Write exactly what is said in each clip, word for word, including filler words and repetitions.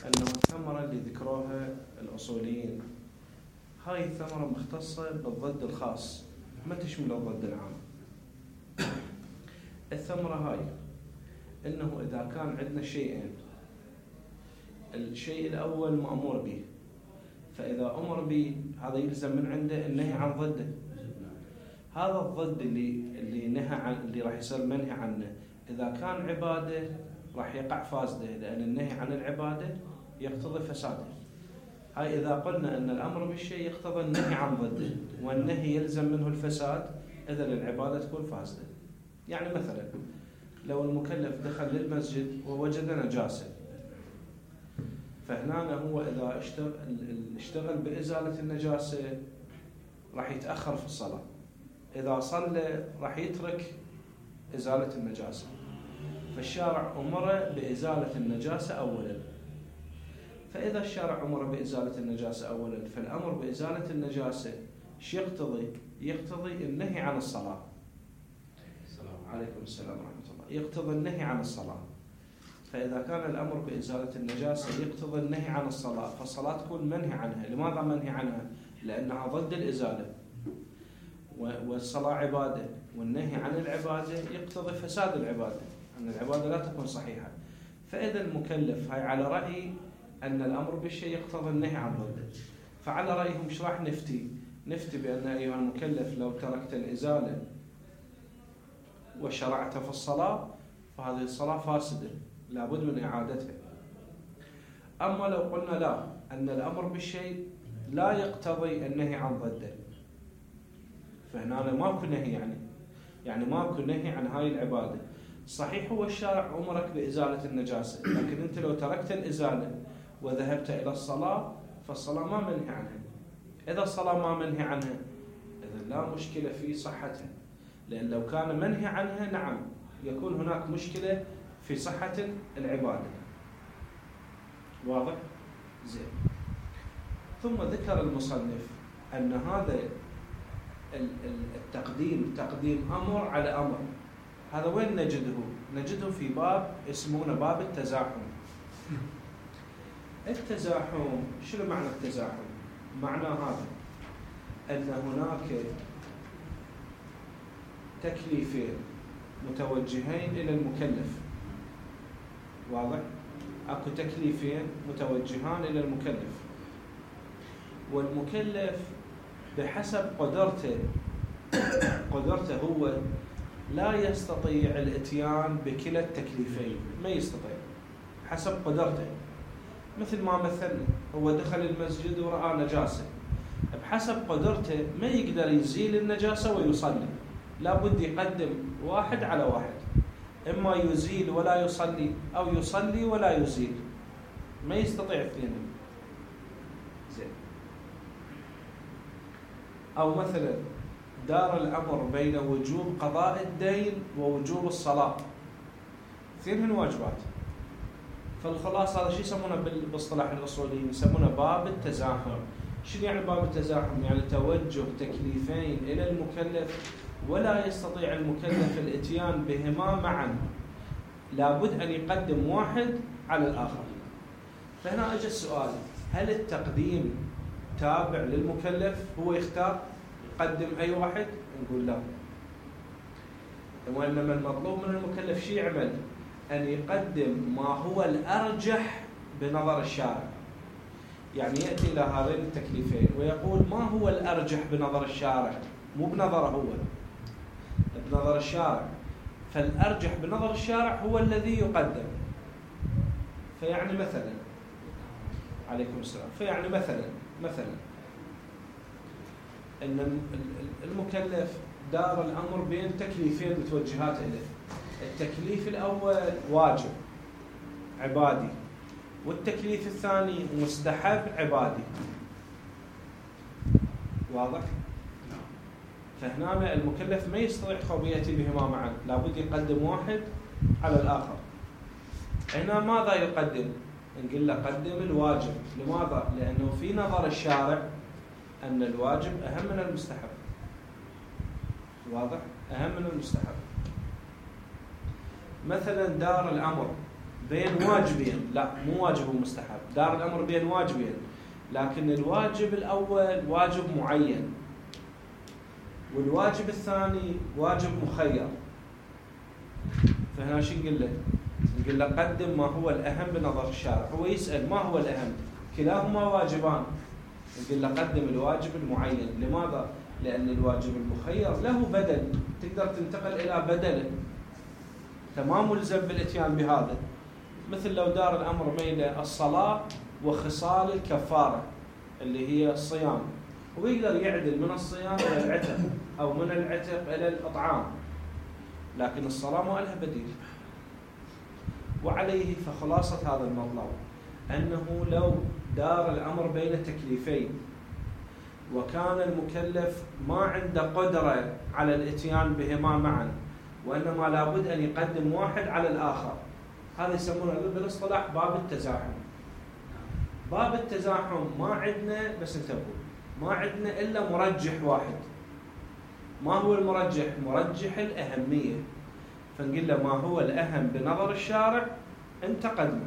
أنه الثمرة اللي ذكروها الأصوليين هاي الثمرة مختصة بالضد الخاص، ما تشمل الضد العام. الثمرة هاي أنه إذا كان عندنا شيئين، الشيء الأول مأمور به، فإذا أمر به هذا يلزم من عنده النهي عن ضده. هذا الضد اللي اللي نهى عن اللي راح يصير منهي عنه، إذا كان عبادة راح يقع فاسده، لأن النهي عن العبادة يقتضي فساده. هاي إذا قلنا أن الأمر بالشيء يقتضي النهي عن ضده، والنهي يلزم منه الفساد، إذا العبادة تكون فاسدة. يعني مثلا لو المكلف دخل للمسجد ووجد نجاسة، فهنا هو إذا اشتغل, اشتغل بإزالة النجاسة راح يتأخر في الصلاة. إذا صلى راح يترك إزالة النجاسة، فالشارع أمر بإزالة النجاسة أولا. فإذا الشارع أمر بإزالة النجاسة أولا، فالأمر بإزالة النجاسة شو يقتضي؟ يقتضي النهي عن الصلاة. عليكم السلام ورحمة الله. يقتضي النهي عن الصلاة. فإذا كان الأمر بإزالة النجاسة يقتضي النهي عن الصلاة، فالصلاة تكون منهي عنها. لماذا منهي عنها؟ لأنها ضد الإزالة، والصلاة عبادة، والنهي عن العبادة يقتضي فساد العبادة، أن العبادة لا تكون صحيحة. فإذا المكلف هاي على رأي أن الأمر بالشيء يقتضي النهي عن ضده، فعلى رأيهم ايش راح نفتي؟ نفتي بأن أيها المكلف لو تركت الإزالة وشرعت في الصلاة فهذه الصلاة فاسدة، لابد من إعادتها. أما لو قلنا لا، أن الأمر بالشيء لا يقتضي النهي عن ضده، فهنا ماكو نهي، يعني يعني ماكو نهي عن هاي العبادة. صحيح هو الشارع أمرك بإزالة النجاسة، لكن أنت لو تركت الإزالة وذهبت إلى الصلاة فالصلاة ما منهي عنها. إذا الصلاة ما منهي عنها إذا لا مشكلة في صحتها، لأن لو كان منهي عنها نعم يكون هناك مشكلة في صحة العبادة. واضح؟ زين. ثم ذكر المصنف أن هذا التقديم تقديم أمر على أمر، هذا وين نجده؟ نجده في باب اسمونه باب التزاحم. التزاحم شنو معنى التزاحم؟ معنى هذا أن هناك تكليفين متوجهين إلى المكلف. واضح؟ أكو تكليفين متوجهان إلى المكلف، والمكلف بحسب قدرته قدرته هو لا يستطيع الاتيان بكلا التكليفين، ما يستطيع حسب قدرته. مثل ما مثلنا، هو دخل المسجد ورأى نجاسة، بحسب قدرته ما يقدر يزيل النجاسة ويصلي، لابد يقدم واحد على واحد، إما يزيل ولا يصلي أو يصلي ولا يزيل، ما يستطيع اثنين. زين. أو مثلا دار الأمر بين وجوب قضاء الدين ووجوب الصلاة، اثنين واجبات. فالخلاصة هذا شيء يسمونه باصطلاح الأصوليين يسمونه باب التزاحم. شنو يعني باب التزاحم؟ يعني توجه تكليفين إلى المكلف ولا يستطيع المكلف الاتيان بهما معا، لابد أن يقدم واحد على الآخر. فهنا أجى السؤال، هل التقديم تابع للمكلف؟ هو يختار يقدم أي واحد؟ نقول لا، وإنما المطلوب من المكلف شيء يعمل، أن يقدم ما هو الأرجح بنظر الشارع. يعني يأتي إلى هذين التكليفين ويقول ما هو الأرجح بنظر الشارع، مو بنظره هو، بنظر الشارع. فالأرجح بنظر الشارع هو الذي يقدم. فيعني مثلا عليكم السلام فيعني مثلا مثلا أن المكلف دار الأمر بين تكليفين متوجهات إليه. التكليف الأول واجب عبادي، والتكليف الثاني مستحب عبادي. واضح؟ فهنا المكلف ما يستطيع خوف يأتي بهما معا، لابد يقدم واحد على الآخر. هنا ماذا يقدم؟ نقول له قدم الواجب. لماذا؟ لأنه في نظر الشارع أن الواجب أهم من المستحب. واضح؟ أهم من المستحب. مثلا دار الأمر بين واجبين، لا مو واجب ومستحب، دار الأمر بين واجبين، لكن الواجب الأول واجب معين والواجب الثاني واجب مخير. فهنا شو نقول له؟ نقول له قدم ما هو الأهم بنظر الشارع. هو يسأل ما هو الأهم؟ كلاهما واجبان. نقول له قدم الواجب المعين. لماذا؟ لأن الواجب المخير له بدل، تقدر تنتقل إلى بدله، تمام ملزم بالاتيان بهذا. مثل لو دار الأمر بين الصلاة وخصال الكفارة اللي هي الصيام، ويقدر يعدل من الصيام إلى العتق أو من العتق إلى الإطعام، لكن الصلاة ما لها بديل. وعليه فخلاصة هذا المطلب أنه لو دار الأمر بين تكليفين وكان المكلف ما عنده قدرة على الاتيان بهما معا، وإنما لابد أن يقدم واحد على الآخر، هذا يسمونه بالاصطلاح باب التزاحم. باب التزاحم ما عندنا، بس انتبهوا، ما عندنا إلا مرجح واحد. ما هو المرجح؟ مرجح الأهمية. فنقول له ما هو الأهم بنظر الشارع أنت قدمه.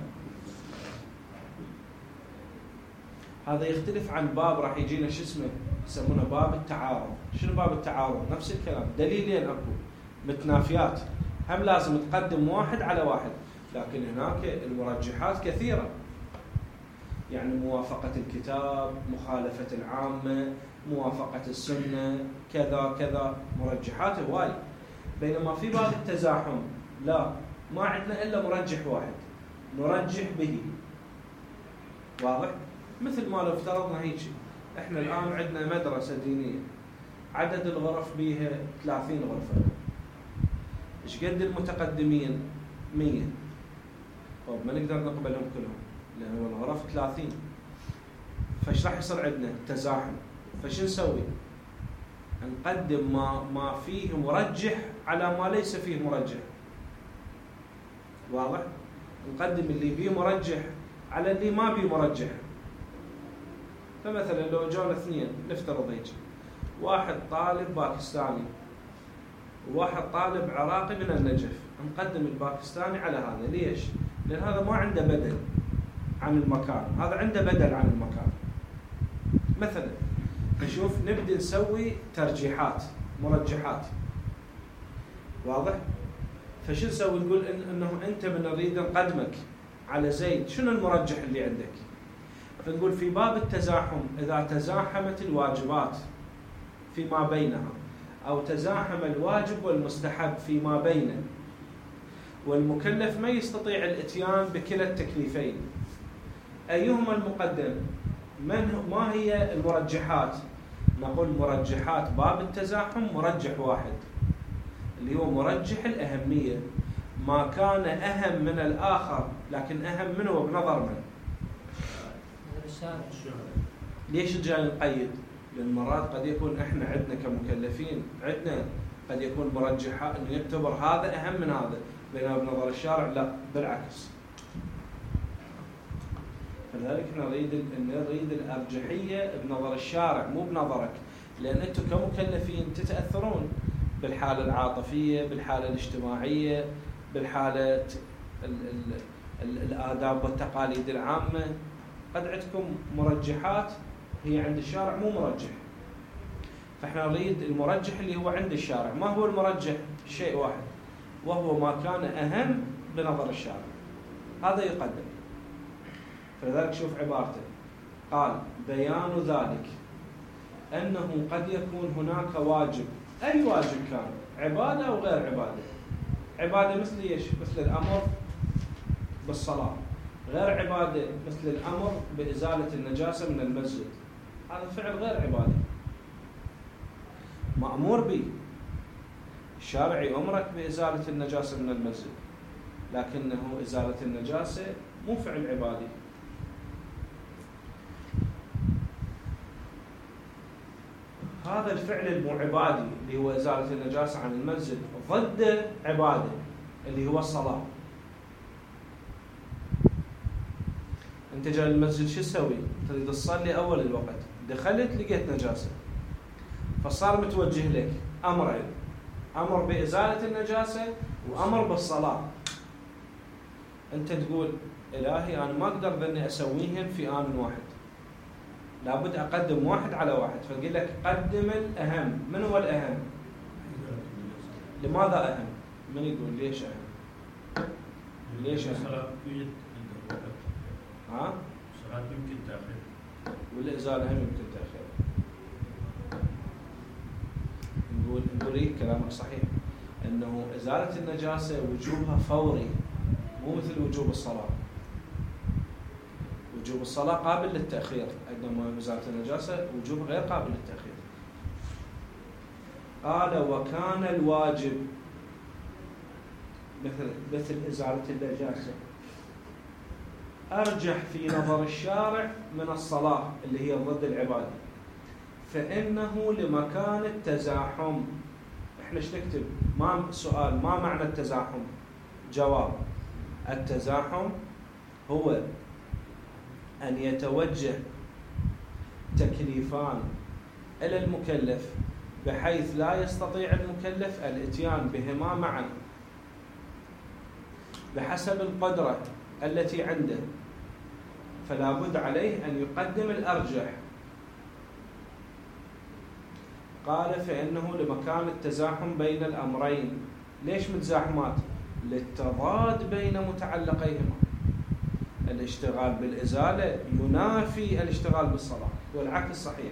هذا يختلف عن باب راح يجينا شو اسمه، يسمونه باب التعارض. شنو باب التعارض؟ نفس الكلام، دليلين أكو متنافيات، هم لازم تقدم واحد على واحد، لكن هناك المرجحات كثيرة، يعني موافقة الكتاب، مخالفة العامة، موافقة السنة، كذا كذا، مرجحات هواي. بينما في باب التزاحم لا، ما عندنا إلا مرجح واحد نرجح به. واضح؟ مثل ما لو افترضنا هيك، احنا الآن عندنا مدرسة دينية عدد الغرف بيها ثلاثين غرفة، ايش قد المتقدمين؟ مية. طب ما نقدر نقبلهم كلهم لأن الغرف ثلاثين، فايش راح يصير عندنا؟ تزاحم. فايش نسوي؟ نقدم ما ما فيه مرجح على ما ليس فيه مرجح. واضح؟ نقدم اللي بيه مرجح على اللي ما بيه مرجح. فمثلا لو جانا اثنين، نفترض هيك، واحد طالب باكستاني وواحد طالب عراقي من النجف، نقدم الباكستاني على هذا. ليش؟ لأن هذا ما عنده بدل عن المكان، هذا عنده بدل عن المكان. مثلا نشوف نبدأ نسوي ترجيحات، مرجحات. واضح؟ فشو نسوي؟ نقول إن انه انت من نريد نقدمك على زيد، شنو المرجح اللي عندك؟ فنقول في باب التزاحم اذا تزاحمت الواجبات فيما بينها، او تزاحم الواجب والمستحب فيما بينه، والمكلف ما يستطيع الاتيان بكلا التكليفين، ايهما المقدم؟ من ما هي المرجحات؟ نقول مرجحات باب التزاحم مرجح واحد اللي هو مرجح الأهمية، ما كان أهم من الآخر، لكن أهم منه بنظر من؟ ليش جاي نقيد؟ لأن مرات قد يكون إحنا عندنا كمكلفين عندنا قد يكون مرجحات إنه يعتبر هذا أهم من هذا، بينما بنظر الشارع لا، بالعكس. فلذلك نريد نريد الأرجحية بنظر الشارع مو بنظرك، لأن أنتم كمكلفين تتأثرون بالحالة العاطفية، بالحالة الاجتماعية، بالحالة ال ال ال الآداب والتقاليد العامة. قد عندكم مرجحات هي عند الشارع مو مرجح، فإحنا نريد المرجح اللي هو عند الشارع. ما هو المرجح؟ شيء واحد، وهو ما كان أهم بنظر الشارع، هذا يقدم. فلذلك شوف عبارته، قال بيان ذلك أنه قد يكون هناك واجب. أي واجب كان؟ عبادة أو غير عبادة؟ عبادة مثل إيش؟ مثل الأمر بالصلاة. غير عبادة مثل الأمر بإزالة النجاسة من المسجد، هذا فعل غير عبادة، مأمور به، الشارع يأمرك بإزالة النجاسة من المسجد، لكنه إزالة النجاسة مو فعل عبادي. هذا الفعل المو عبادي اللي هو إزالة النجاسة عن المسجد ضد عبادة اللي هو الصلاة. أنت جاي المسجد شو تسوي؟ تريد تصلي أول الوقت، دخلت لقيت نجاسة، فصار متوجه لك أمرين، أمر بإزالة النجاسة وأمر بالصلاة. أنت تقول إلهي أنا ما أقدر ذني أسويهن في آن واحد، لابد أقدم واحد على واحد، فقل لك قدم الأهم. من هو الأهم؟ لماذا أهم؟ من يقول ليش أهم؟ ليش أهم؟ الصلاة يوجد ها؟ الصلاة يمكن تأخير والإزالة هم يمكن تأخير. نقول نقول إيه كلامك صحيح، إنه إزالة النجاسة وجوبها فوري، مو مثل وجوب الصلاة. وجوب الصلاة قابل للتأخير، عندما إزالة النجاسة وجوب غير قابل للتأخير. قال وكان الواجب مثل مثل إزالة النجاسة أرجح في نظر الشارع من الصلاة اللي هي ضد العبادة، فإنه لمكان التزاحم. إحنا ايش نكتب؟ ما سؤال ما معنى التزاحم؟ جواب: التزاحم هو أن يتوجه تكليفان إلى المكلف بحيث لا يستطيع المكلف الإتيان بهما معا بحسب القدرة التي عنده، فلا بد عليه أن يقدم الأرجح. قال فإنه لمكان التزاحم بين الأمرين. ليش متزاحمات؟ للتضاد بين متعلقيهما. الاشتغال بالإزالة ينافي الاشتغال بالصلاة، والعكس صحيح.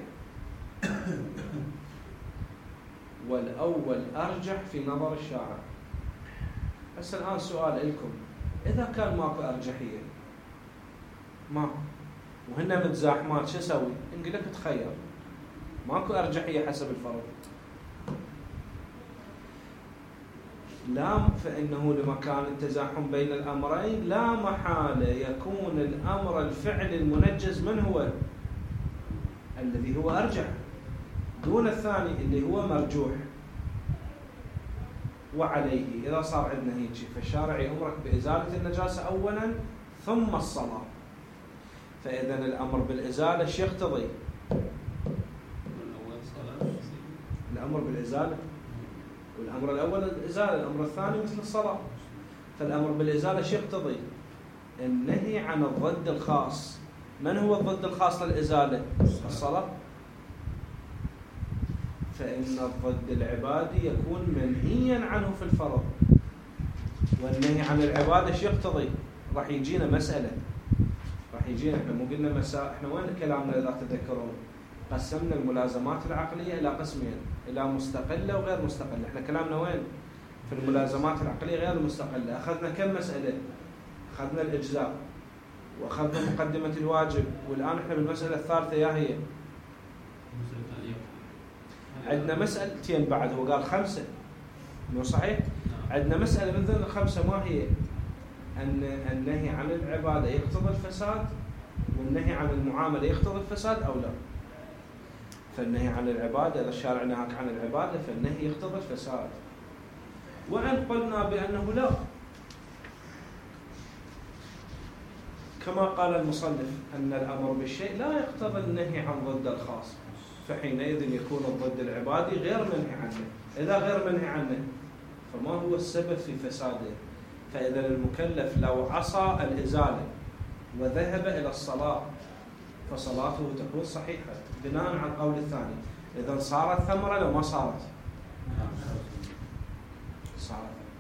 والأول أرجح في نظر الشارع. بس الآن سؤال لكم: إذا كان ماكو أرجحية، ماكو وهن متزاحمات، شو أسوي؟ نقول لك تخير، ماكو أرجحية حسب الفرض. لا، فإنه لمكان التزاحم بين الأمرين لا محالة يكون الأمر الفعل المنجز من هو؟ الذي هو أرجح دون الثاني اللي هو مرجوح. وعليه إذا صار عندنا هيك، فالشارع يأمرك بإزالة النجاسة أولا ثم الصلاة. فإذا الأمر بالإزالة شو يقتضي؟ الأمر بالإزالة، والأمر الأول الإزالة، الأمر الثاني مثل الصلاة. فالأمر بالإزالة شو يقتضي؟ النهي عن الضد الخاص. من هو الضد الخاص للإزالة؟ الصلاة. فإن الضد العبادي يكون منهيا عنه في الفرض، والنهي عن العبادة شو يقتضي؟ راح يجينا مسألة، راح يجينا، احنا مو قلنا مساء، احنا وين كلامنا إذا تذكرون؟ قسمنا الملازمات العقلية إلى قسمين، إلى مستقلة وغير مستقلة. احنا كلامنا وين؟ في الملازمات العقلية غير المستقلة. أخذنا كم مسألة؟ أخذنا الإجزاء، وأخذنا مقدمة الواجب، والآن احنا بالمسألة الثالثة يا هي عندنا مسألتين بعد. هو قال خمسة، مو صحيح؟ عندنا مسألة من ضمن الخمسة، ما هي؟ أن النهي عن العبادة يقتضي الفساد، والنهي عن المعاملة يقتضي الفساد أو لا؟ فالنهي عن العبادة، إذا الشارع نهاك عن العبادة فالنهي يقتضي الفساد. وإن قلنا بأنه لا، كما قال المصنف أن الأمر بالشيء لا يقتضي النهي عن ضد الخاص، فحينئذ يكون الضد العبادي غير منهي عنه. إذا غير منهي عنه فما هو السبب في فساده؟ فإذا المكلف لو عصى الإزالة وذهب إلى الصلاة فصلاته تكون صحيحة بناء على القول الثاني. إذا صارت ثمرة لو ما صارت؟ صارت.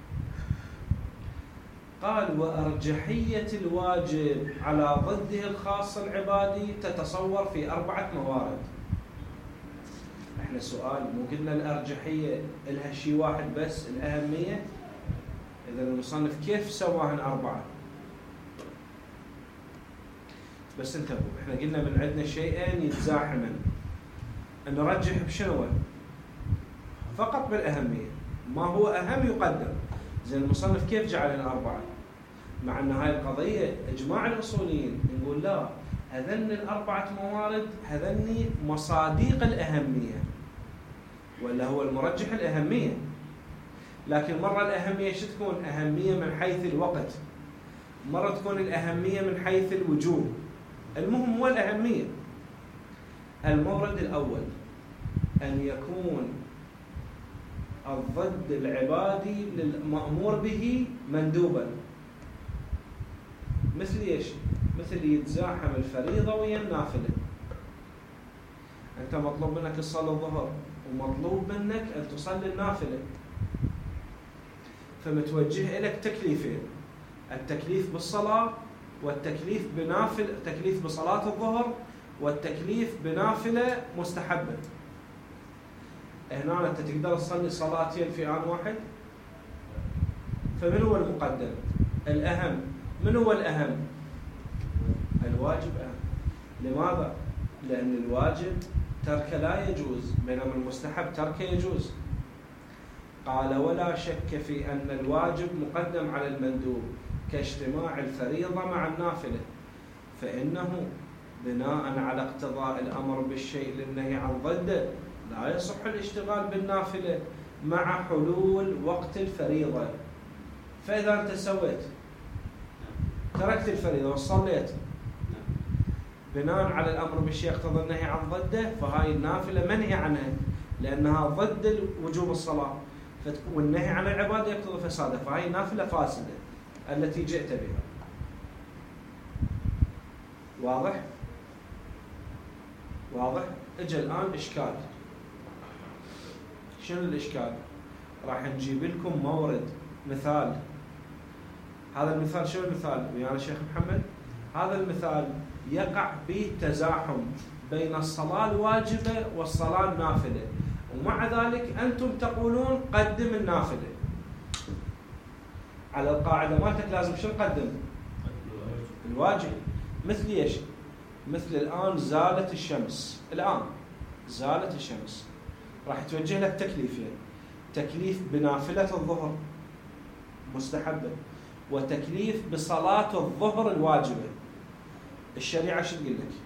قال وأرجحية الواجب على ضده الخاص العبادي تتصور في أربعة موارد. احنا سؤال، مو قلنا الأرجحية لها شيء واحد بس، الأهمية؟ إذا المصنف كيف سواهن أربعة؟ بس انتبهوا، احنا قلنا من عندنا شيئين يتزاحمن، نرجح بشنو؟ فقط بالأهمية، ما هو أهم يقدم. زين المصنف كيف جعل لنا أربعة؟ مع أن هاي القضية إجماع الأصوليين نقول لا، هذن الأربعة موارد هذني مصاديق الأهمية، ولا هو المرجح الأهمية. لكن مرة الأهمية شو تكون؟ أهمية من حيث الوقت، مرة تكون الأهمية من حيث الوجوب. المهم هو الأهمية. المورد الأول أن يكون الضد العبادي للمأمور به مندوبا، مثل ايش؟ مثل يتزاحم الفريضة ويا النافلة. أنت مطلوب منك تصلي الظهر ومطلوب منك أن تصلي النافلة، فمتوجه لك تكليفين: التكليف بالصلاة والتكليف بنافل التكليف بصلاة الظهر والتكليف بنافلة مستحبة. هنا أنت تقدر تصلي صلاتين في آن واحد، فمن هو المقدم؟ الأهم. من هو الأهم؟ الواجب أهم. لماذا؟ لأن الواجب ترك لا يجوز، بينما المستحب ترك يجوز. قال: ولا شك في أن الواجب مقدم على المندوب كاجتماع الفريضة مع النافلة، فإنه بناء على اقتضاء الأمر بالشيء للنهي عن ضده لا يصح الاشتغال بالنافلة مع حلول وقت الفريضة. فإذا أنت سويت تركت الفريضة وصليت بناء على الأمر بالشيء يقتضي النهي عن ضده، فهاي النافلة منهي عنها لأنها ضد وجوب الصلاة، والنهي عن العبادة يقتضي فسادها، فهاي نافلة فاسدة التي جئت بها. واضح؟ واضح؟ اجى الآن إشكال. شنو الإشكال؟ راح نجيب لكم مورد مثال. هذا المثال شنو المثال ويانا شيخ محمد؟ هذا المثال يقع به تزاحم بين الصلاة الواجبة والصلاة النافلة، ومع ذلك أنتم تقولون قدم النافلة. على القاعدة مالتك لازم شو نقدم؟ الواجب. مثل ايش؟ مثل الآن زالت الشمس، الآن زالت الشمس، راح توجه لك تكليفين: تكليف بنافلة الظهر مستحبة، وتكليف بصلاة الظهر الواجبة. الشريعة شو تقول لك؟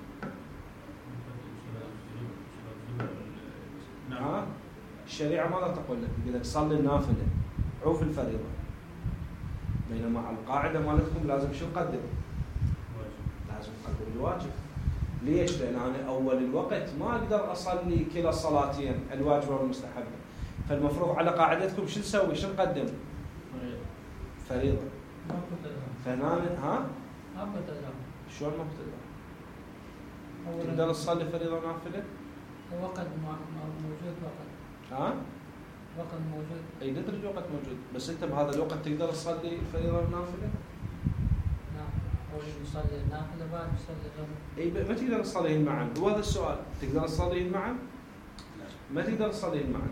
ها؟ الشريعة ماذا تقول لك؟ تقول لك صلي النافلة عوف الفريضة، بينما على القاعدة مالتكم لازم شو نقدم؟ لازم نقدم الواجب. ليش؟ لأن أنا أول الوقت ما أقدر أصلي كلا الصلاتين الواجبة والمستحبة، فالمفروض على قاعدتكم شو نسوي؟ شو نقدم؟ فريضة. فهنا ها؟ شلون ما بتقدر؟ تقدر تصلي فريضة ونافلة؟ وقت موجود وقت. ها؟ وقت موجود. اي ندري الوقت موجود، بس انت بهذا الوقت تقدر تصلي فريضة ونافلة؟ نعم، أول يصلي النافلة بعد يصلي الظهر. اي ما تقدر تصليهن معا، هو هذا السؤال، تقدر تصليهن معا؟ ما تقدر تصليهن معا.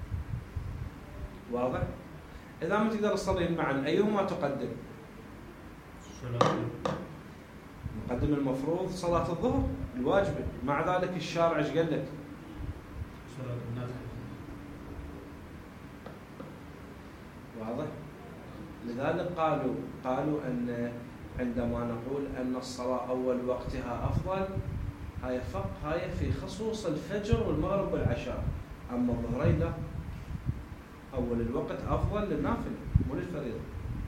واضح؟ إذا ما تقدر تصليهن معا أيهما تقدم؟ نقدم المفروض صلاة الظهر الواجبة، مع ذلك الشارع ايش قال لك؟ صلاة النافلة. واضح؟ لذلك قالوا قالوا أن عندما نقول أن الصلاة أول وقتها أفضل، هاي فقط هاي في خصوص الفجر والمغرب والعشاء، أما الظهرين لا، أول الوقت أفضل للنافلة مو للفريضة.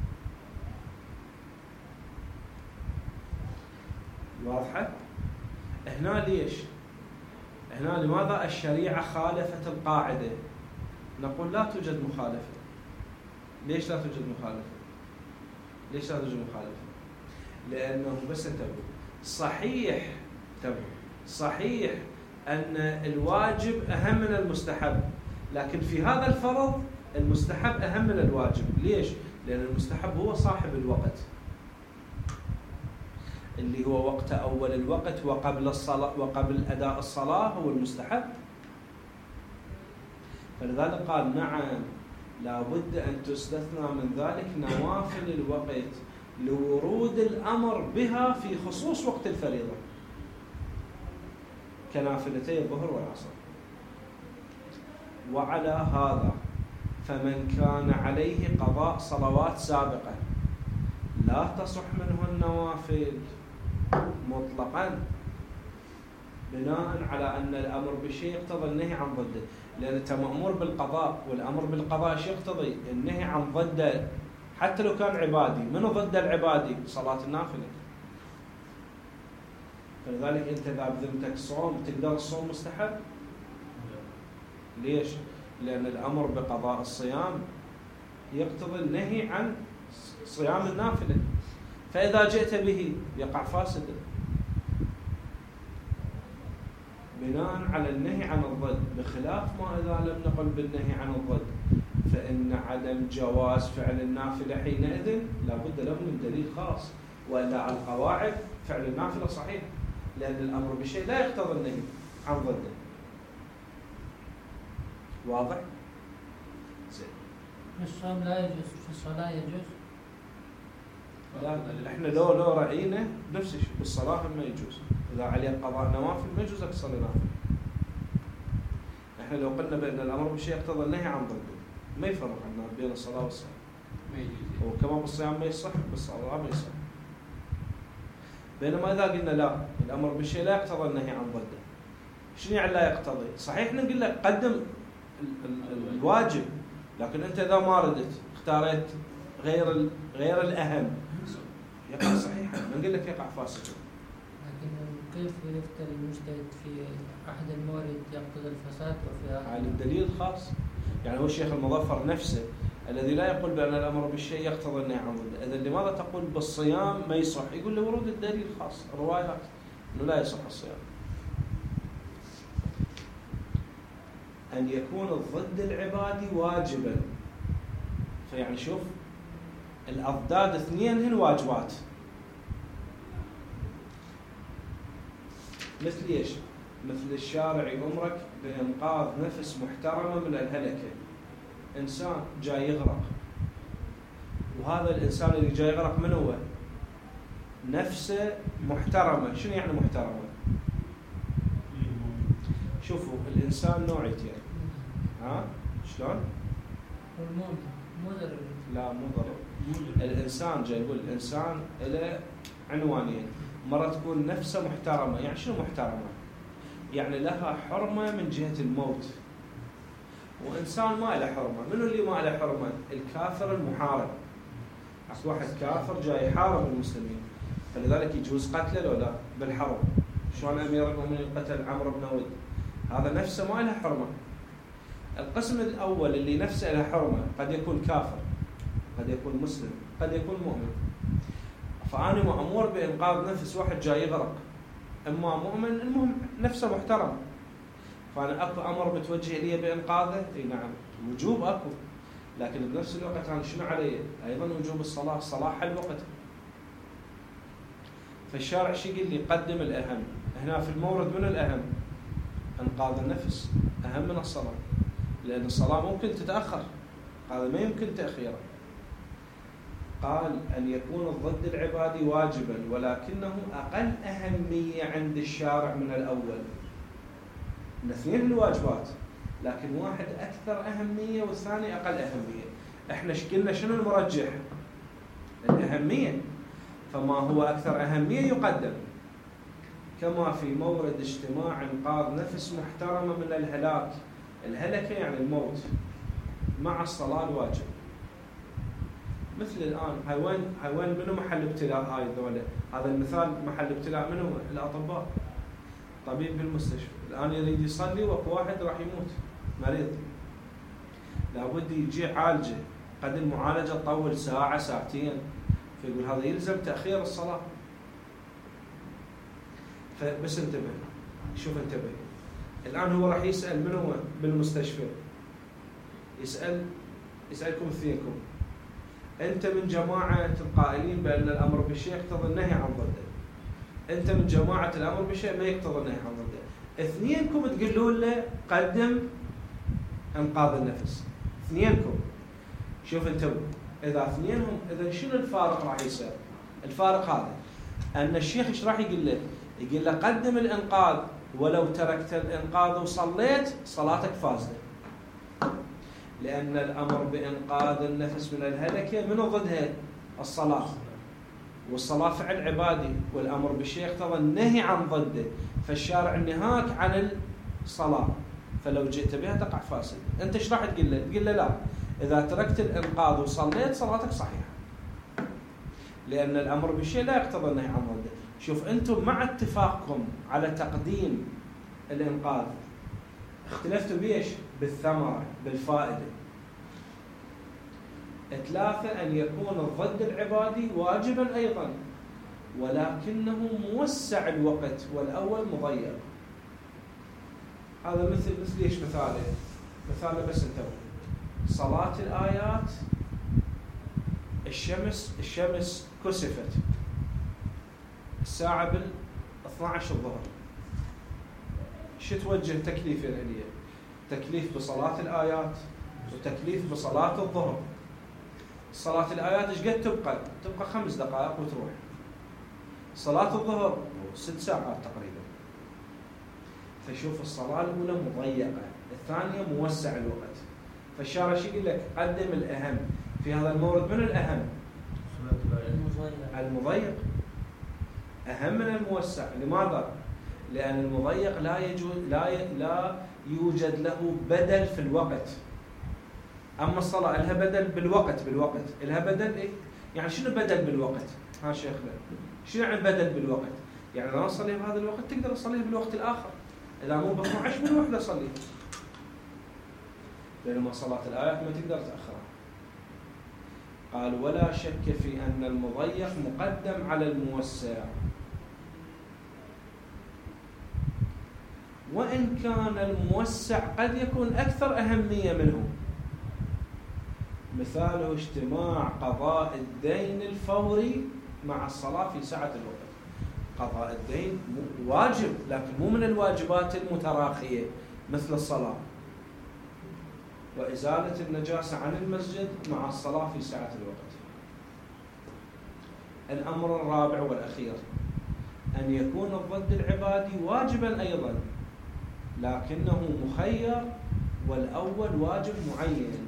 واضحة؟ هنا ليش؟ هنا لماذا الشريعة خالفت القاعدة؟ نقول لا توجد مخالفة. ليش لا توجد مخالفة؟ ليش لا توجد مخالفة؟ لأنه بس انتبهوا، صحيح انتبهوا صحيح أن الواجب أهم من المستحب، لكن في هذا الفرض المستحب أهم من الواجب. ليش؟ لأن المستحب هو صاحب الوقت، اللي هو وقت أول الوقت وقبل الصلاة وقبل أداء الصلاة هو المستحب. فلذلك قال نعم لابد أن تستثنى من ذلك نوافل الوقت لورود الأمر بها في خصوص وقت الفريضة كنافلتي الظهر والعصر. وعلى هذا فمن كان عليه قضاء صلوات سابقة لا تصح منه النوافل مطلقا، بناء على أن الأمر بشيء يقتضي النهي عن ضده، لأن أنت مأمور بالقضاء، والأمر بالقضاء شيء يقتضي النهي عن ضده حتى لو كان عبادي. من ضد العبادي؟ صلاة النافلة. فلذلك أنت إذا بذمتك صوم تقدر الصوم مستحب؟ ليش؟ لأن الأمر بقضاء الصيام يقتضي النهي عن صيام النافلة، فإذا جئت به يقع فاسدا بناء على النهي عن الضد، بخلاف ما إذا لم نقل بالنهي عن الضد فإن عدم جواز فعل النافلة حينئذ لا بد له من دليل خاص، وإلا على القواعد فعل النافلة صحيح، لأن الأمر بشيء لا يقتضي النهي عن ضده. واضح؟ زين. الصوم لا يجوز، في الصلاة يجوز؟ لا، احنا لو لو رأينا نفس الشيء بالصلاة ما يجوز، إذا عليه قضاء نوافل ما يجوز لك تصلي نافل. احنا لو قلنا بأن الأمر بالشيء يقتضي النهي عن ضده ما يفرق عنا بين الصلاة والصلاة، ما يجوز. وكما بالصيام ما يصح بالصلاة ما يصح. بينما إذا قلنا لا، الأمر بالشيء لا يقتضي النهي عن ضده، شنو يعني لا يقتضي؟ صحيح نقول لك قدم الواجب، لكن أنت إذا ما ردت اختاريت غير غير الأهم يقع صحيحا، ما نقول لك يقع فاسدا. لكن كيف يفترض المجتهد في أحد الموارد يقتضي الفساد وفي على الدليل الخاص؟ يعني هو الشيخ المظفر نفسه الذي لا يقول بأن الأمر بالشيء يقتضي النهي عن ضده، إذا لماذا تقول بالصيام ما يصح؟ يقول له ورود الدليل الخاص، الروايات أنه لا يصح الصيام. أن يكون الضد العبادي واجبا، فيعني شوف الأضداد اثنين هن واجبات. مثل ايش؟ مثل الشارع يأمرك بإنقاذ نفس محترمة من الهلكة. إنسان جاي يغرق، وهذا الإنسان اللي جاي يغرق من هو؟ نفسه محترمة. شنو يعني محترمة؟ شوفوا الإنسان نوعيتين، ها؟ شلون؟ والمؤمن مضر. لا مو ضرر. الإنسان جاي يقول الإنسان له عنوانين، مرة تكون نفسه محترمة. يعني شنو محترمة؟ يعني لها حرمة من جهة الموت، وإنسان ما له حرمة. منو اللي ما له حرمة؟ الكافر المحارب. أكو واحد كافر جاي يحارب المسلمين، فلذلك يجوز قتله لو لا بالحرب. شلون أمير المؤمنين قتل عمرو بن ود؟ هذا نفسه ما له حرمة. القسم الأول اللي نفسه له حرمة قد يكون كافر، قد يكون مسلم، قد يكون مؤمن. فأنا مأمور بإنقاذ نفس واحد جاي يغرق، إما مؤمن المهم نفسه محترم، فأنا أكو أمر متوجه لي بإنقاذه. إي نعم وجوب أكو، لكن بنفس الوقت أنا شنو علي؟ أيضا وجوب الصلاة. الصلاة حل وقتها. فالشارع شو يقول لي؟ قدم الأهم. هنا في المورد من الأهم؟ إنقاذ النفس أهم من الصلاة، لأن الصلاة ممكن تتأخر، هذا ما يمكن تأخيره. قال أن يكون الضد العبادي واجبا ولكنه أقل أهمية عند الشارع من الأول. الاثنين الواجبات، لكن واحد أكثر أهمية والثاني أقل أهمية. إحنا قلنا شنو المرجح؟ الأهمية، فما هو أكثر أهمية يقدم. كما في مورد اجتماع إنقاذ نفس محترمة من الهلاك، الهلكة يعني الموت، مع الصلاة الواجب. مثل الآن هاي وين هاي وين منو محل ابتلاء هاي الدولة؟ هذا المثال محل ابتلاء منو؟ الأطباء. طبيب بالمستشفى الآن يريد يصلي وأكو واحد راح يموت مريض، لابد يجي عالجه، قد المعالجة تطول ساعة ساعتين، فيقول هذا يلزم تأخير الصلاة. فبس انتبه، شوف انتبه. الآن هو راح يسأل من هو بالمستشفى؟ يسأل يسألكم اثنينكم، أنت من جماعة القائلين بأن الأمر بالشيء يقتضي النهي عن ضده، أنت من جماعة الأمر بالشيء ما يقتضي النهي عن ضده. اثنينكم تقولون له قدم إنقاذ النفس، اثنينكم. شوف انتبه، إذا اثنينهم، إذا شنو الفارق راح يصير؟ الفارق هذا أن الشيخ إيش راح يقول له؟ يقول له قدم الإنقاذ، ولو تركت الإنقاذ وصليت صلاتك فاسدة، لأن الأمر بإنقاذ النفس من الهلكة من ضدها الصلاة، والصلاة فعل عبادي، والأمر بالشيء يقتضي النهي عن ضده، فالشارع نهاك عن الصلاة، فلو جئت بها تقع فاسد. أنت إيش راح تقول له؟ تقول له لا، إذا تركت الإنقاذ وصليت صلاتك صحيحة، لأن الأمر بالشيء لا يقتضي النهي عن ضده. شوف أنتم مع اتفاقكم على تقديم الإنقاذ اختلفتوا بيش؟ بالثمرة، بالفائدة. ثلاثة أن يكون الضد العبادي واجبا أيضا ولكنه موسع الوقت والأول مضيق. هذا مثل مثل ايش مثاله؟ مثاله بس انتبهوا. صلاة الآيات، الشمس الشمس كسفت الساعة بال اثني عشر الظهر، شو توجه تكليفين هي؟ تكليف بصلاة الآيات وتكليف بصلاة الظهر. صلاة الآيات ايش قد تبقى؟ تبقى خمس دقائق وتروح. صلاة الظهر ست ساعات تقريبا. فشوف الصلاة الأولى مضيقة، الثانية موسع الوقت. فالشارع شو يقول لك؟ قدم الأهم في هذا المورد. من الأهم؟ المضيق أهم من الموسع. لماذا؟ لأن المضيق لا يجوز لا لا يوجد له بدل في الوقت. أما الصلاة لها بدل بالوقت بالوقت لها بدل إيه؟ يعني شنو بدل بالوقت؟ ها شيخنا شنو يعني بدل بالوقت؟ يعني لو أصلي بهذا الوقت تقدر تصليه بالوقت الآخر، إذا مو ب اثني عشر بالوحدة أصليه. بينما صلاة الآيات ما تقدر تأخرها. قال ولا شك في أن المضيق مقدم على الموسع، وإن كان الموسع قد يكون أكثر أهمية منه. مثاله اجتماع قضاء الدين الفوري مع الصلاة في ساعة الوقت. قضاء الدين واجب لكن مو من الواجبات المتراخية مثل الصلاة. وإزالة النجاسة عن المسجد مع الصلاة في ساعة الوقت. الأمر الرابع والأخير أن يكون الضد العبادي واجبا أيضا لكنه مخير والأول واجب معين.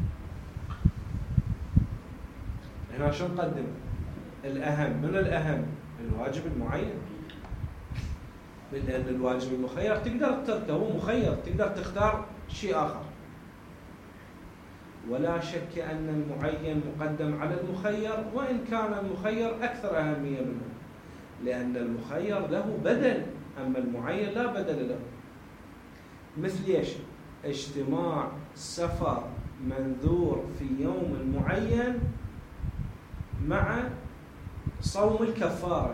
هنا شو نقدم؟ الأهم. من الأهم؟ الواجب المعين، لأن الواجب المخير تقدر تتركه، هو مخير تقدر تختار شيء آخر. ولا شك أن المعين مقدم على المخير وإن كان المخير أكثر أهمية منه، لأن المخير له بدل أما المعين لا بدل له. مثل ايش؟ اجتماع سفر منذور في يوم معين مع صوم الكفارة.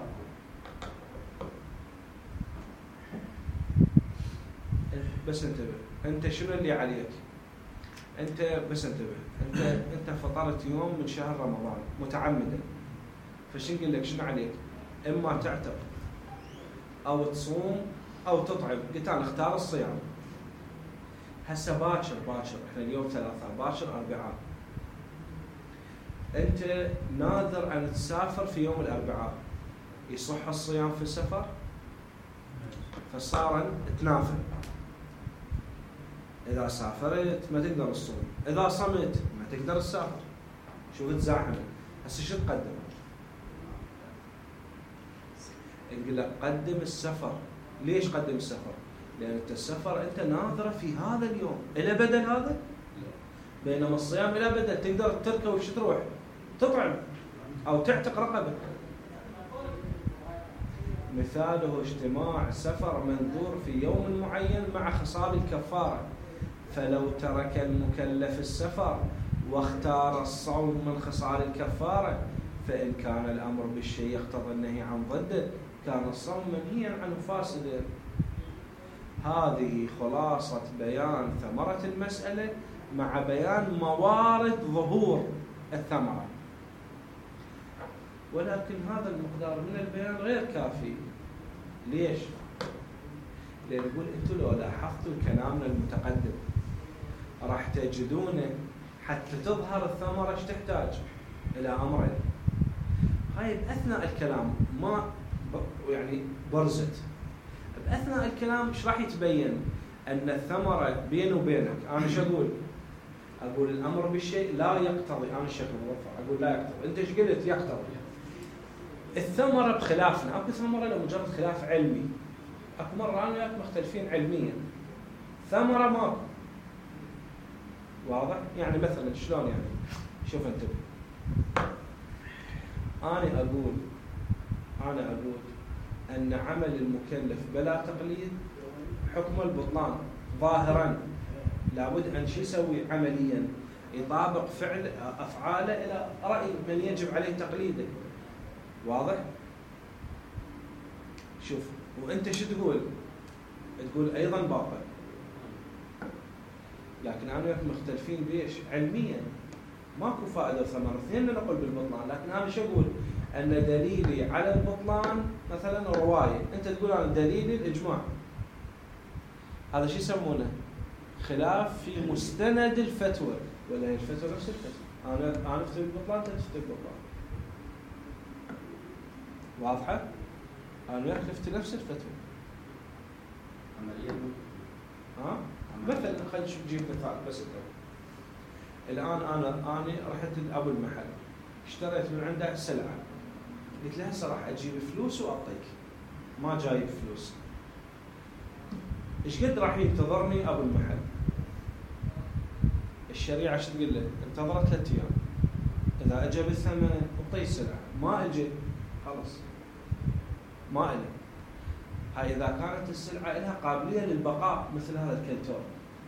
بس انتبه، انت شنو اللي عليك؟ انت بس انتبه، انت انت فطرت يوم من شهر رمضان متعمدا، فشو نقول لك شنو عليك؟ اما تعتق او تصوم او تطعم. قلت انا اختار الصيام. هسه باكر باكر احنا اليوم ثلاثاء، باكر اربعاء، انت ناظر ان تسافر في يوم الاربعاء، يصح الصيام في السفر؟ فصار تنافل. اذا سافرت ما تقدر تصوم، اذا صمت ما تقدر تسافر. شوف تزاحم. هسه شو تقدم؟ نقول لك قدم السفر. ليش قدم السفر؟ لان انت السفر انت ناظره في هذا اليوم، الى بدل هذا؟ بينما الصيام الى بدل، تقدر تتركه وش تروح؟ تطعم او تعتق رقبه. مثاله اجتماع سفر منذور في يوم معين مع خصال الكفاره، فلو ترك المكلف السفر واختار الصوم من خصال الكفاره فإن كان الأمر بالشيء يقتضي النهي عن ضده كان الصوم منهيا عنه فاسدا. هذه خلاصة بيان ثمرة المسألة مع بيان موارد ظهور الثمرة. ولكن هذا المقدار من البيان غير كافي. ليش؟ لأن نقول أنتم لو لاحظتوا كلامنا المتقدم راح تجدونه حتى تظهر الثمرة ايش تحتاج؟ إلى أمرين. هاي بأثناء الكلام ما يعني برزت. بأثناء الكلام ايش راح يتبين؟ أن الثمرة بيني وبينك أنا شو أقول؟ أقول الأمر بالشيء لا يقتضي، أنا الشيخ المظفر أقول لا يقتضي، أنت ايش قلت؟ يقتضي. الثمرة بخلافنا، أكو ثمرة لو مجرد خلاف علمي، أكو مرة أنا وياك مختلفين علميا، ثمرة ما واضح؟ يعني مثلا شلون يعني؟ شوف انتبه. أنا أقول أنا أقول أن عمل المكلف بلا تقليد حكم البطلان ظاهرا. لابد أن شو يسوي عمليا؟ يطابق فعل أفعاله إلى رأي من يجب عليه تقليده. واضح؟ شوف، وأنت شو تقول؟ تقول أيضا باطل، لكن أنا وياك مختلفين بيش علميا، ماكو فائدة وثمرة، اثنين نقول بالبطلان، لكن أنا شو أقول؟ أن دليلي على البطلان مثلا رواية، أنت تقول أنا دليلي الإجماع. هذا شو يسمونه؟ خلاف في مستند الفتوى، ولا هي الفتوى نفس الفتوى. أنا أنا أفتي بالبطلان، أنت تفتي بالبطلان. واضحة؟ أنا وياك نفتي نفس الفتوى. عمليا ها؟ مثلا خلينا نجيب مثال بس الأول. الآن أنا أنا رحت لأبو المحل، اشتريت من عنده سلعة، قلت له هسه راح أجيب فلوس وأعطيك، ما جايب فلوس. إيش قد راح ينتظرني أبو المحل؟ الشريعة ايش تقول له؟ انتظرت ثلاث أيام. إذا أجى بالثمن أعطيه السلعة، ما أجى خلاص ما إله. هاي إذا كانت السلعة لها قابلية للبقاء مثل هذا الكلتور.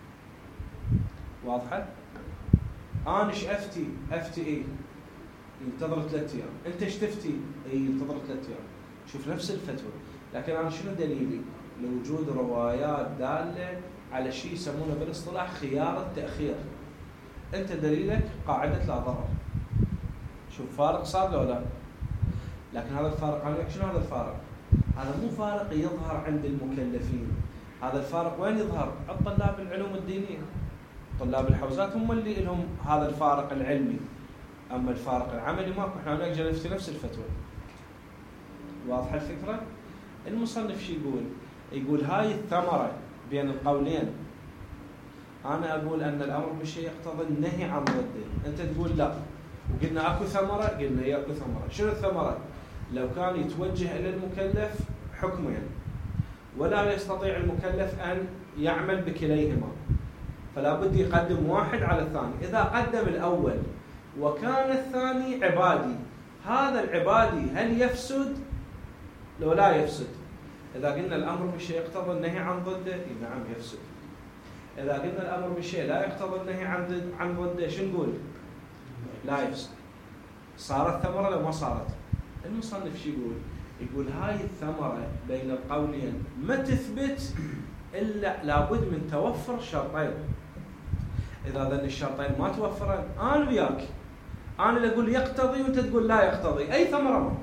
واضحة؟ أنا إيش أفتي؟ أفتي إيه؟ ينتظر ثلاث أيام. أنت إيش تفتي؟ إيه ينتظر ثلاث أيام. شوف نفس الفتوى، لكن أنا شنو دليلي؟ لوجود روايات دالة على شيء يسمونه بالاصطلاح خيار التأخير. أنت دليلك قاعدة لا ضرر. شوف فارق صار له ولا؟ لكن هذا الفارق أنا شنو هذا الفارق؟ هذا مو فارق يظهر عند المكلفين، هذا الفارق وين يظهر؟ عند طلاب العلوم الدينية. طلاب الحوزات هم اللي لهم هذا الفارق العلمي، أما الفارق العملي ماكو. احنا نقدر نفتي نفس الفتوى. واضحة الفكرة؟ المصنف شو يقول؟ يقول هاي الثمرة بين القولين، أنا أقول أن الأمر بالشيء يقتضي النهي عن ضده، أنت تقول لا، وقلنا أكو ثمرة، قلنا هي أكو ثمرة. شنو الثمرة؟ لو كان يتوجه إلى المكلف حكمين ولا يستطيع المكلف أن يعمل بكليهما، فلا بد يقدم واحد على الثاني. إذا قدم الأول وكان الثاني عبادي، هذا العبادي هل يفسد لو لا يفسد؟ إذا قلنا الأمر بالشيء يقتضي النهي عن ضده، نعم يفسد. إذا قلنا الأمر بالشيء لا يقتضي النهي عن عن ضده، شو نقول؟ لا يفسد. صارت ثمرة لو ما صارت؟ المصنف شو يقول؟ يقول هاي الثمرة بين القولين ما تثبت إلا لابد من توفر شرطين. إذا ذن الشرطين ما توفرن، أنا وياك، أنا اللي أقول يقتضي وأنت تقول لا يقتضي، أي ثمرة ما.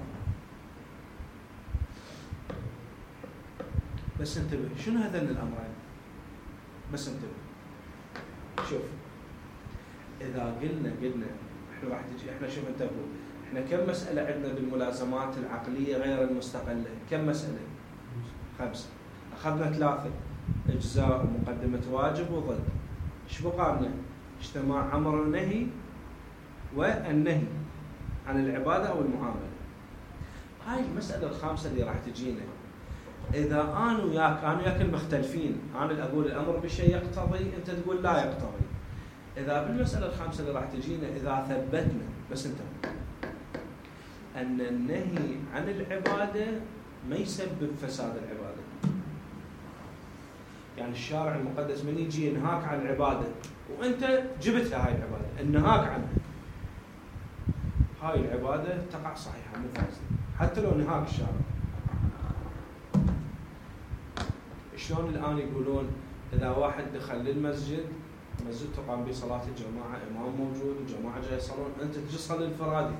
بس انتبه، شنو هذين الأمرين؟ بس انتبه. شوف، إذا قلنا قلنا إحنا راح تجي، إحنا شوف انتبهوا، إحنا كم مسألة عندنا بالملازمات العقلية غير المستقلة؟ كم مسألة؟ خمسة. أخذنا ثلاثة، إجزاء ومقدمة واجب وضد. إيش بقى لنا؟ اجتماع أمر ونهي والنهي عن العبادة أو المعاملة. هاي المسألة الخامسة اللي راح تجينا. إذا أنا وياك أنا وياك المختلفين، أنا اللي أقول الأمر بالشيء يقتضي، أنت تقول لا يقتضي. إذا بالمسألة الخامسة اللي راح تجينا، إذا ثبتنا بس أنت أن النهي عن العبادة ما يسبب فساد العبادة، يعني الشارع المقدس من يجي ينهاك عن العبادة وأنت جبتها هاي العبادة، النهاك عنها، هاي العبادة تقع صحيحة مو فاسدة حتى لو نهاك الشارع. شلون الآن يقولون إذا واحد دخل للمسجد، مسجد تقام به صلاة الجماعة، إمام موجود الجماعة جاي يصلون، أنت تجي تصلي الفرادي،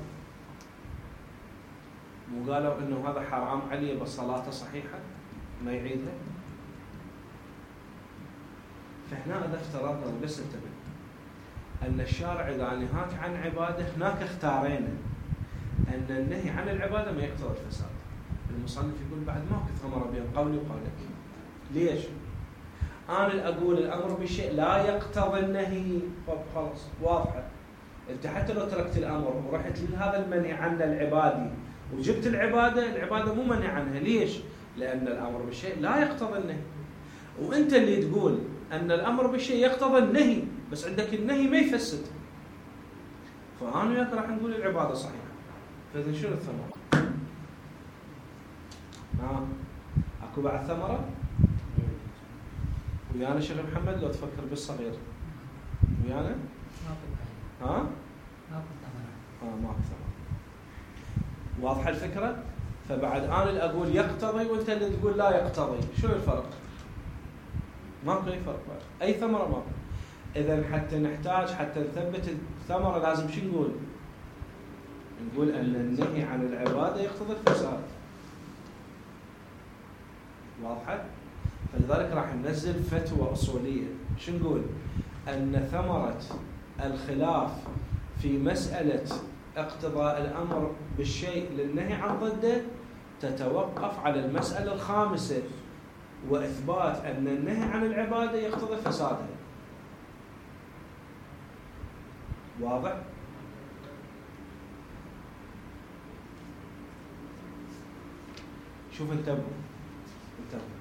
مو قالوا إنه هذا حرام عليه بس صلاته صحيحة ما يعيدها؟ فهنا إذا افترضنا بس انتبه أن الشارع إذا نهاك عن عبادة، هناك اختارينا أن النهي عن العبادة ما يقتضي الفساد. المصنف يقول بعد ماكو ثمرة بين قولي وقولك. ليش؟ أنا أقول الأمر بالشيء لا يقتضي النهي، خلاص واضحة. أنت حتى لو تركت الأمر ورحت لهذا المنهي عن العبادي وجبت العبادة، العبادة مو منهي عنها. ليش؟ لأن الأمر بالشيء لا يقتضي النهي، وأنت اللي تقول أن الأمر بالشيء يقتضي النهي، بس عندك النهي ما يفسد. فأنا وياك راح نقول العبادة صحيحة. فإذا شنو الثمرة؟ ها؟ أكو بعد ثمرة؟ ويانا شيخ محمد لو تفكر بالصغير ويانا؟ ها؟ ماكو ثمرة. اه ماكو ثمرة. واضحة الفكرة؟ فبعد انا اللي اقول يقتضي وانت اللي تقول لا يقتضي، شو الفرق؟ ماكو اي فرق بعد. اي ثمرة ماكو. اذا حتى نحتاج حتى نثبت الثمرة لازم شو نقول؟ نقول ان النهي عن العبادة يقتضي الفساد. واضحة؟ فلذلك راح ننزل فتوى أصولية، شو نقول؟ أن ثمرة الخلاف في مسألة اقتضاء الأمر بالشيء للنهي عن ضده تتوقف على المسألة الخامسة، وإثبات أن النهي عن العبادة يقتضي فسادها. واضح؟ شوف انتبهوا انتبهوا.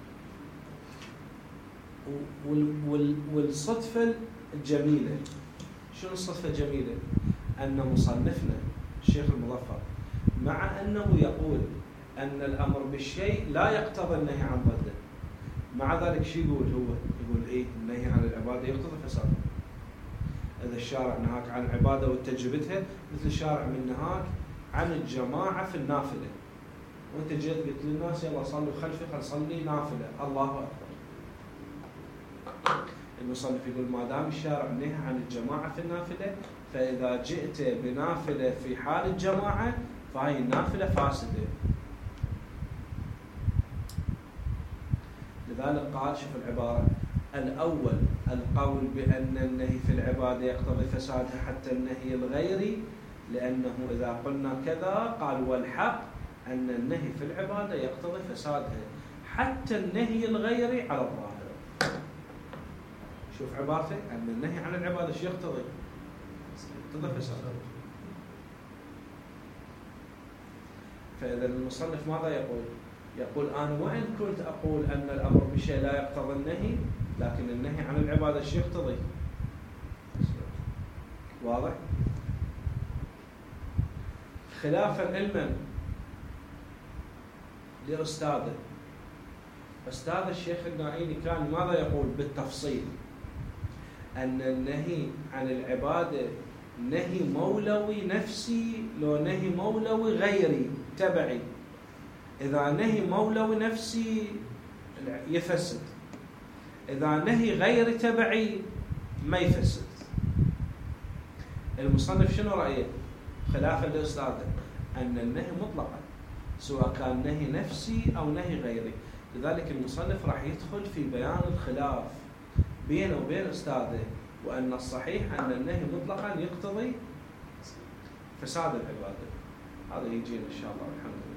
والصدفة الجميلة، شنو الصدفة الجميلة؟ أن مصنفنا الشيخ المظفر مع أنه يقول أن الأمر بالشيء لا يقتضي النهي عن ضده، مع ذلك شو يقول هو؟ يقول إيه؟ النهي عن العبادة يقتضي فسادها. إذا الشارع نهاك عن العبادة وتجبتها مثل الشارع من نهاك عن الجماعة في النافلة، وأنت جيت قلت للناس يلا صلوا خلفي خل صلي نافلة، الله أكبر. المصنف يقول ما دام الشارع نهى عن الجماعة في النافلة، فإذا جئت بنافلة في حال الجماعة فهي النافلة فاسدة. لذلك قال شوف العبارة الأول القول بأن النهي في العبادة يقتضي فسادها حتى النهي الغيري، لأنه إذا قلنا كذا قال والحق أن النهي في العبادة يقتضي فسادها حتى النهي الغيري على الظاهر. شوف عبارته أن النهي عن العبادة شو يقتضي؟ يقتضي فسادها. فإذا المصنف ماذا يقول؟ يقول أنا وإن كنت أقول أن الأمر بشيء لا يقتضي النهي، لكن النهي عن العبادة شو يقتضي؟ واضح؟ خلافا علما لأستاذه، أستاذ الشيخ النائيني كان ماذا يقول بالتفصيل؟ أن النهي عن العبادة نهي مولوي نفسي لو نهي مولوي غيري تبعي. إذا نهي مولوي نفسي يفسد، إذا نهي غيري تبعي ما يفسد. المصنف شنو رأيه؟ خلافا لأستاذه أن النهي مطلقا سواء كان نهي نفسي أو نهي غيري. لذلك المصنف راح يدخل في بيان الخلاف بينه وبين أستاذه، وأن الصحيح أن النهي مطلقا يقتضي فساد العبادة. هذا يجينا إن شاء الله. الحمد لله.